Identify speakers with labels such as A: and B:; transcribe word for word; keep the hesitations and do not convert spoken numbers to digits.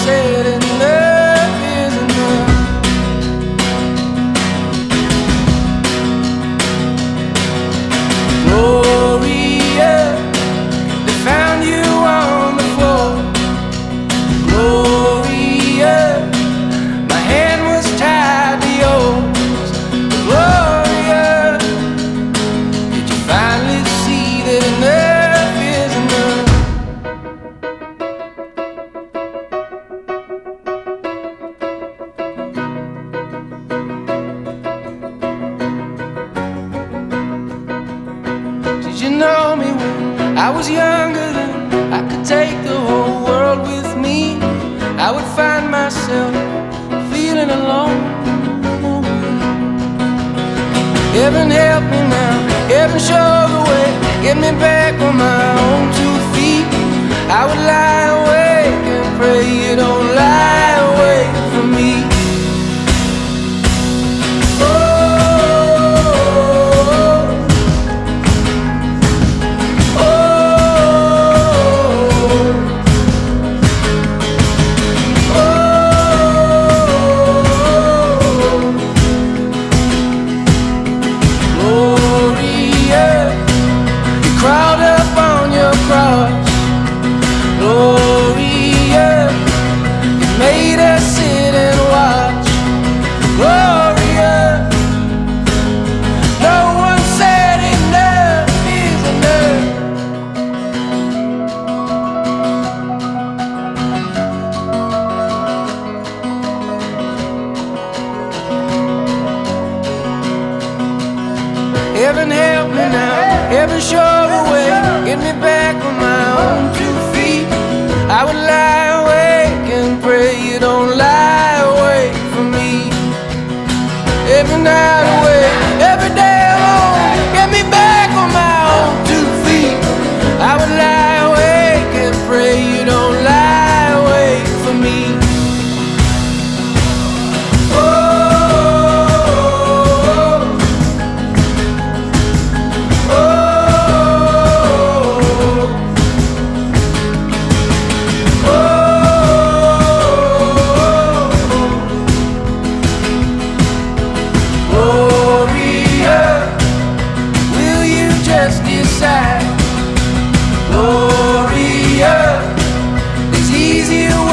A: said enough is enough. Gloria, they found you on the floor. Gloria, my hand was tied to yours. Gloria, did you finally see that enough is enough? Did you know me when I was younger than I could take the whole world with me? I would find myself feeling alone. Heaven help me now, heaven show the way, get me back on my own two feet. I would lie awake and pray you don't lie awake from me. Gloria, you made us sit and watch. Gloria, no one said enough is enough. Heaven help me now, heaven show the way, get me back on my own two feet. I would lie awake and pray you don't lie away from me. Every night away, every day alone, get me back on my own two feet. I would lie awake and pray you don't lie away from me. Just decide, Gloria, there's easier